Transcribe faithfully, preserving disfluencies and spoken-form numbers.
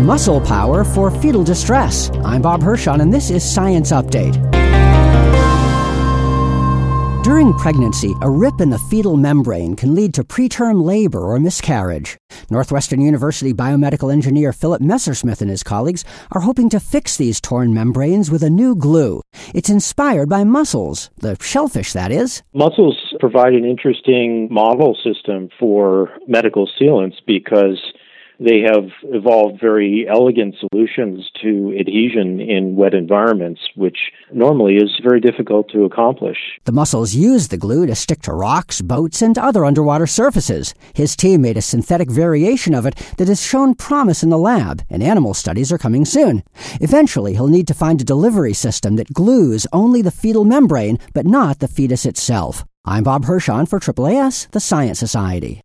muscle power for fetal distress. I'm Bob Hirschon, and this is Science Update. During pregnancy, a rip in the fetal membrane can lead to preterm labor or miscarriage. Northwestern University biomedical engineer Philip Messersmith and his colleagues are hoping to fix these torn membranes with a new glue. It's inspired by mussels, the shellfish, that is. Mussels provide an interesting model system for medical sealants because they have evolved very elegant solutions to adhesion in wet environments, which normally is very difficult to accomplish. The mussels use the glue to stick to rocks, boats, and other underwater surfaces. His team made a synthetic variation of it that has shown promise in the lab, and animal studies are coming soon. Eventually, he'll need to find a delivery system that glues only the fetal membrane, but not the fetus itself. I'm Bob Hirschon for A A A S, the Science Society.